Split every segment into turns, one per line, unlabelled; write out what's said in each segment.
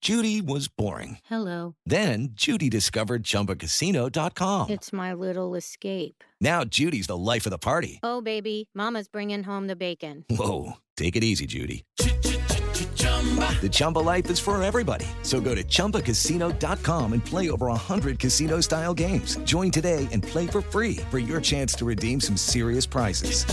Judy was boring.
Hello.
Then Judy discovered ChumbaCasino.com.
It's my little escape.
Now Judy's the life of the party.
Oh, baby, mama's bringing home the bacon.
Whoa, take it easy, Judy. The Chumba life is for everybody. So go to ChumbaCasino.com and play over 100 casino-style games. Join today and play for free for your chance to redeem some serious prizes.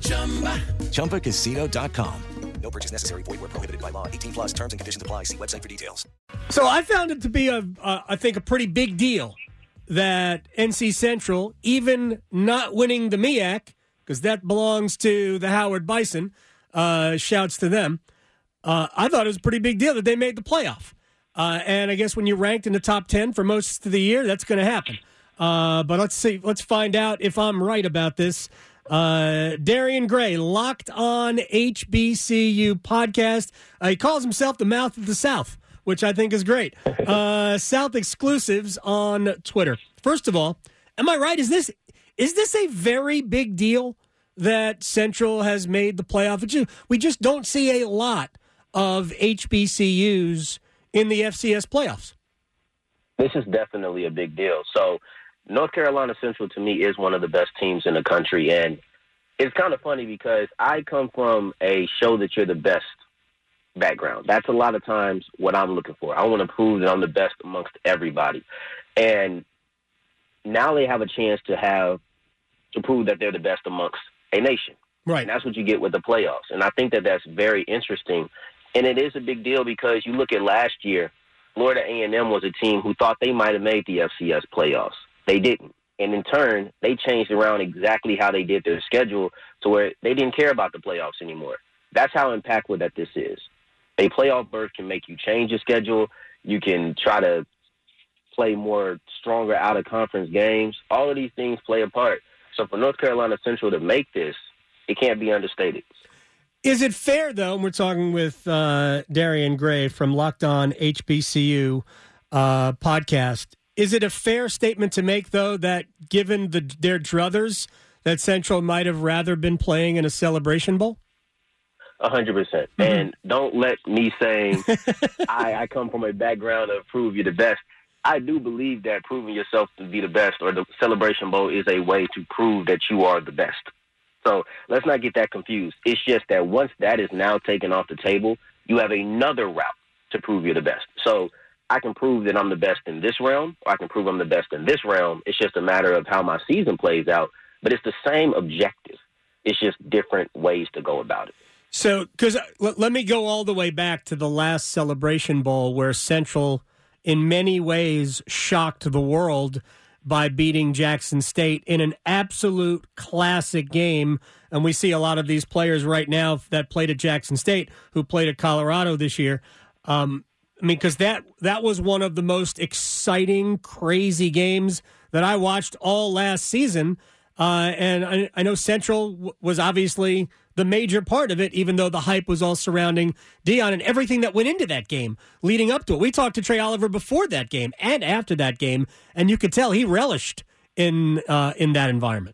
ChumbaCasino.com. No purchase necessary. Void where prohibited by law. 18 plus terms and conditions apply. See website for details.
So I found it to be, I think, a pretty big deal that NC Central, even not winning the MEAC, because that belongs to the Howard Bison, shouts to them. I thought it was a pretty big deal that they made the playoff. And I guess when you're ranked in the top 10 for most of the year, that's going to happen. But let's see. Let's find out if I'm right about this. Darian Gray, Locked On HBCU podcast. He calls himself the mouth of the South, which I think is great. South exclusives on Twitter. First of all, am I right? Is this a very big deal that Central has made the playoff? We just don't see a lot of HBCUs in the FCS playoffs.
This is definitely a big deal. So North Carolina Central, to me, is one of the best teams in the country. And it's kind of funny because I come from a show that you're the best background. That's a lot of times what I'm looking for. I want to prove that I'm the best amongst everybody. And now they have a chance to prove that they're the best amongst a nation.
Right.
And that's what you get with the playoffs. And I think that that's very interesting. And it is a big deal because you look at last year, Florida A&M was a team who thought they might have made the FCS playoffs. They didn't. And in turn, they changed around exactly how they did their schedule to where they didn't care about the playoffs anymore. That's how impactful that this is. A playoff berth can make you change your schedule. You can try to play more stronger out-of-conference games. All of these things play a part. So for North Carolina Central to make this, it can't be understated.
Is it fair, though, and we're talking with Darian Gray from Locked On HBCU podcast, is it a fair statement to make, though, that given their druthers, that Central might have rather been playing in a Celebration Bowl?
100%. Mm-hmm. And don't let me saying I come from a background of prove you're the best. I do believe that proving yourself to be the best or the Celebration Bowl is a way to prove that you are the best. So let's not get that confused. It's just that once that is now taken off the table, you have another route to prove you're the best. So I can prove that I'm the best in this realm, or I can prove I'm the best in this realm. It's just a matter of how my season plays out. But it's the same objective. It's just different ways to go about it.
So, because let me go all the way back to the last Celebration Bowl where Central, in many ways, shocked the world by beating Jackson State in an absolute classic game. And we see a lot of these players right now that played at Jackson State who played at Colorado this year. Because that was one of the most exciting, crazy games that I watched all last season. And I know Central was obviously the major part of it, even though the hype was all surrounding Deion and everything that went into that game leading up to it. We talked to Trey Oliver before that game and after that game, and you could tell he relished in that environment.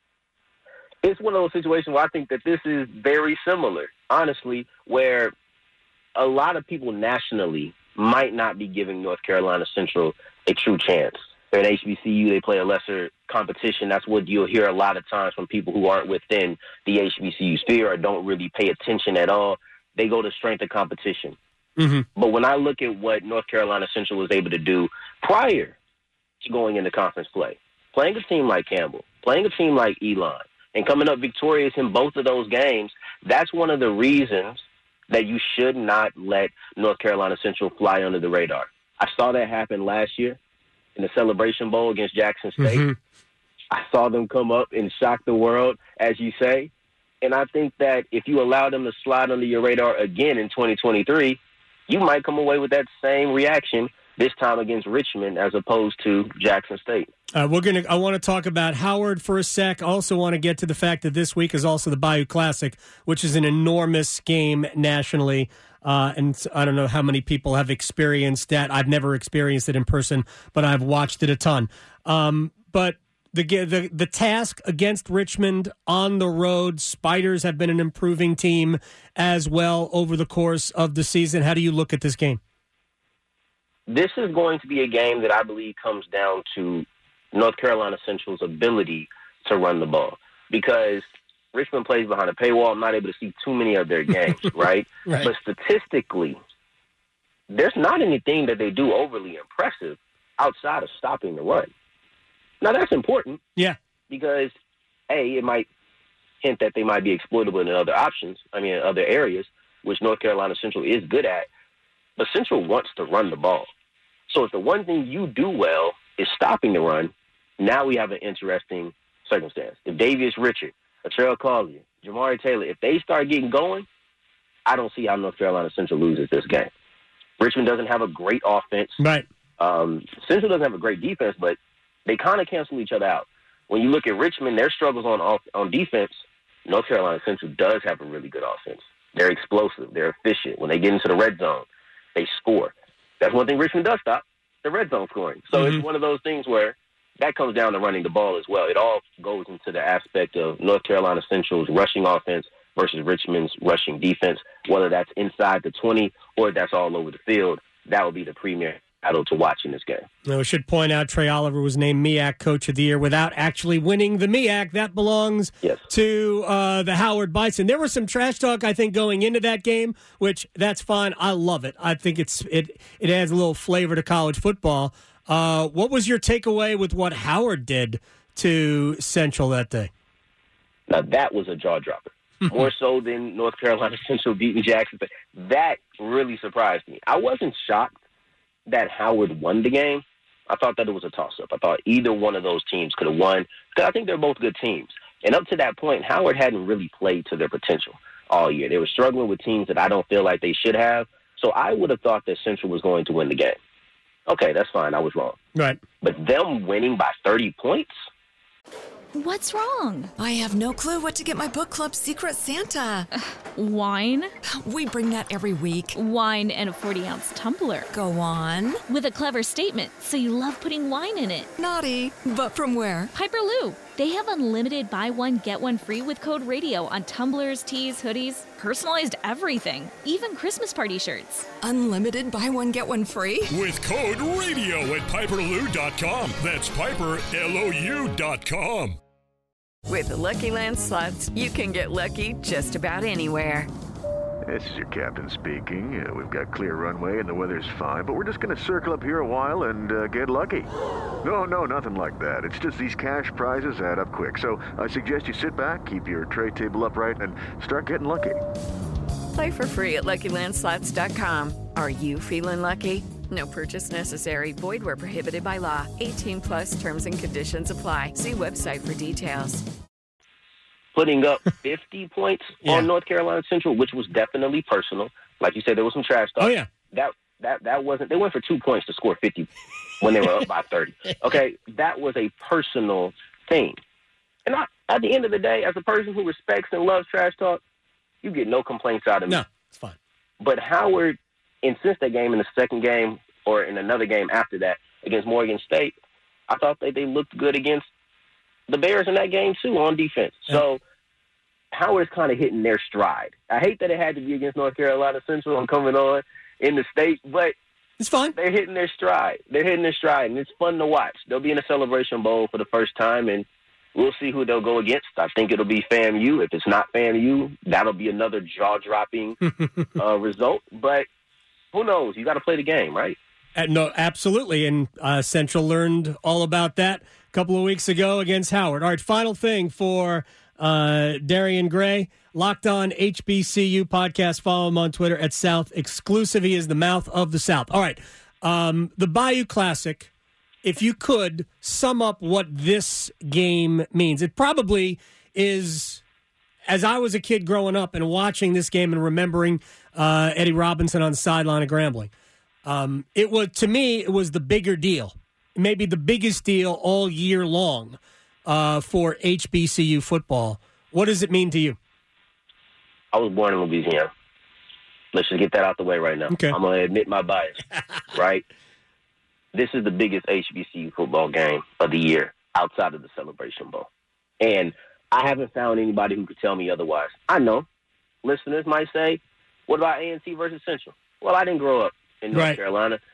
It's one of those situations where I think that this is very similar, honestly, where a lot of people nationally might not be giving North Carolina Central a true chance. They're an HBCU. They play a lesser competition. That's what you'll hear a lot of times from people who aren't within the HBCU sphere or don't really pay attention at all. They go to strength of competition. Mm-hmm. But when I look at what North Carolina Central was able to do prior to going into conference play, playing a team like Campbell, playing a team like Elon, and coming up victorious in both of those games, that's one of the reasons that you should not let North Carolina Central fly under the radar. I saw that happen last year in the Celebration Bowl against Jackson State. Mm-hmm. I saw them come up and shock the world, as you say. And I think that if you allow them to slide under your radar again in 2023, you might come away with that same reaction this time against Richmond as opposed to Jackson State.
I want to talk about Howard for a sec. I also want to get to the fact that this week is also the Bayou Classic, which is an enormous game nationally. And I don't know how many people have experienced that. I've never experienced it in person, but I've watched it a ton. But the task against Richmond on the road, Spiders have been an improving team as well over the course of the season. How do you look at this game?
this is going to be a game that I believe comes down to North Carolina Central's ability to run the ball, because Richmond plays behind a paywall. I'm not able to see too many of their games, right?
Right.
But statistically, there's not anything that they do overly impressive outside of stopping the run. Now, that's important.
Yeah.
Because, A, it might hint that they might be exploitable in other areas, which North Carolina Central is good at. But Central wants to run the ball. So if the one thing you do well is stopping the run, now we have an interesting circumstance. If Davius Richard, Latrell Collier, Jamari Taylor, if they start getting going, I don't see how North Carolina Central loses this game. Richmond doesn't have a great offense.
Right.
Central doesn't have a great defense, but they kind of cancel each other out. When you look at Richmond, their struggles on defense, North Carolina Central does have a really good offense. They're explosive. They're efficient. When they get into the red zone, they score. That's one thing Richmond does stop, the red zone scoring. So It's one of those things where that comes down to running the ball as well. It all goes into the aspect of North Carolina Central's rushing offense versus Richmond's rushing defense, whether that's inside the 20 or that's all over the field. That will be the premier battle to watch in this game.
Now, we should point out Trey Oliver was named MEAC Coach of the Year without actually winning the MEAC. That belongs to the Howard Bison. There was some trash talk, I think, going into that game, which that's fine. I love it. I think it adds a little flavor to college football. What was your takeaway with what Howard did to Central that day?
Now, that was a jaw-dropper. More so than North Carolina Central beating Jackson. That really surprised me. I wasn't shocked that Howard won the game. I thought that it was a toss-up. I thought either one of those teams could have won, because I think they're both good teams. And up to that point, Howard hadn't really played to their potential all year. They were struggling with teams that I don't feel like they should have. So I would have thought that Central was going to win the game. Okay, that's fine. I was wrong.
Right.
But them winning by 30 points?
What's wrong?
I have no clue what to get my book club Secret Santa.
Wine?
We bring that every week.
Wine and a 40-ounce tumbler.
Go on.
With a clever statement, so you love putting wine in it.
Naughty. But from where?
Piper Lou. They have unlimited buy one, get one free with code RADIO on tumblers, tees, hoodies, personalized everything, even Christmas party shirts.
Unlimited buy one, get one free?
With code RADIO at piperlou.com. That's piperlou.com.
With the Lucky Land Slots, you can get lucky just about anywhere.
This is your captain speaking. We've got clear runway and the weather's fine, but we're just going to circle up here a while and get lucky. No, nothing like that. It's just these cash prizes add up quick. So I suggest you sit back, keep your tray table upright, and start getting lucky.
Play for free at LuckyLandSlots.com. Are you feeling lucky? No purchase necessary. Void where prohibited by law. 18 plus terms and conditions apply. See website for details.
Putting up 50 points on North Carolina Central, which was definitely personal. Like you said, there was some trash talk.
Oh, yeah.
That wasn't – they went for 2 points to score 50 when they were up by 30. Okay, that was a personal thing. And at the end of the day, as a person who respects and loves trash talk, you get no complaints out of me.
No, it's fine.
But Howard, and since that game, in the second game or in another game after that against Morgan State, I thought that they looked good against the Bears in that game, too, on defense. So Howard's kind of hitting their stride. I hate that it had to be against North Carolina Central and coming on in the state, but
it's fine.
They're hitting their stride. And it's fun to watch. They'll be in a Celebration Bowl for the first time, and we'll see who they'll go against. I think it'll be FAMU. If it's not FAMU, that'll be another jaw-dropping result. But who knows? You got to play the game, right?
No, absolutely. And Central learned all about that a couple of weeks ago against Howard. All right, final thing for Darian Gray. Locked On HBCU podcast. Follow him on Twitter at South Exclusive. He is the mouth of the South. All right, the Bayou Classic, if you could sum up what this game means. It probably is, as I was a kid growing up and watching this game and remembering Eddie Robinson on the sideline of Grambling. It was, to me, it was the bigger deal, maybe the biggest deal all year long for HBCU football. What does it mean to you?
I was born in Louisiana. Let's just get that out the way right now.
Okay.
I'm going to admit my bias, right? This is the biggest HBCU football game of the year outside of the Celebration Bowl. And I haven't found anybody who could tell me otherwise. I know listeners might say, what about A&T versus Central? Well, I didn't grow up in North Carolina.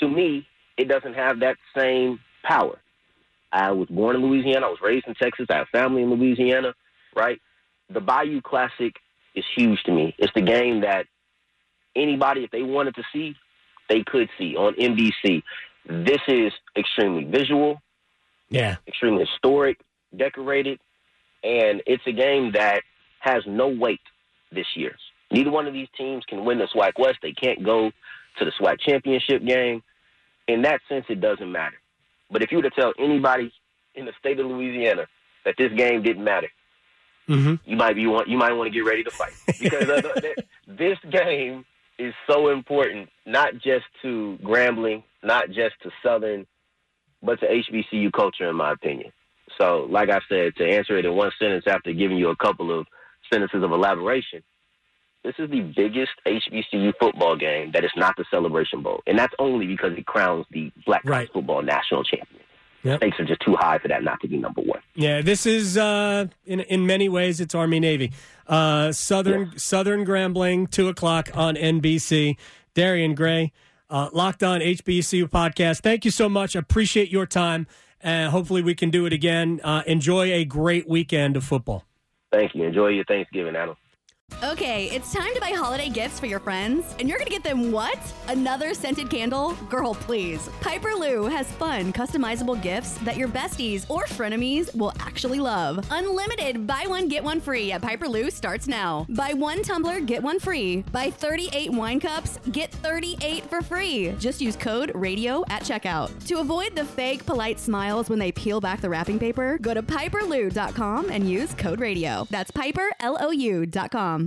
to me, it doesn't have that same power. I was born in Louisiana. I was raised in Texas. I have family in Louisiana, right? The Bayou Classic is huge to me. It's the game that anybody, if they wanted to see, they could see on NBC. This is extremely visual, extremely historic, decorated, and it's a game that has no weight this year. Neither one of these teams can win the SWAC West. They can't go to the SWAC championship game. In that sense, it doesn't matter. But if you were to tell anybody in the state of Louisiana that this game didn't matter, you might want to get ready to fight, because this game is so important, not just to Grambling, not just to Southern, but to HBCU culture, in my opinion. So, like I said, to answer it in one sentence after giving you a couple of sentences of elaboration, this is the biggest HBCU football game that is not the Celebration Bowl. And that's only because it crowns the Black College Football National Champion. Yep. Stakes are just too high for that not to be number one. Yeah,
this is, in many ways, it's Army-Navy. Southern Grambling, 2 o'clock on NBC. Darian Gray, Locked On HBCU podcast. Thank you so much. I appreciate your time. And hopefully we can do it again. Enjoy a great weekend of football.
Thank you. Enjoy your Thanksgiving, Adam.
Okay, it's time to buy holiday gifts for your friends, and you're going to get them what? Another scented candle? Girl, please. Piper Lou has fun, customizable gifts that your besties or frenemies will actually love. Unlimited buy one, get one free at Piper Lou starts now. Buy 1 tumbler, get 1 free. Buy 38 wine cups, get 38 for free. Just use code RADIO at checkout. To avoid the fake polite smiles when they peel back the wrapping paper, go to piperlou.com and use code RADIO. That's piperlou.com.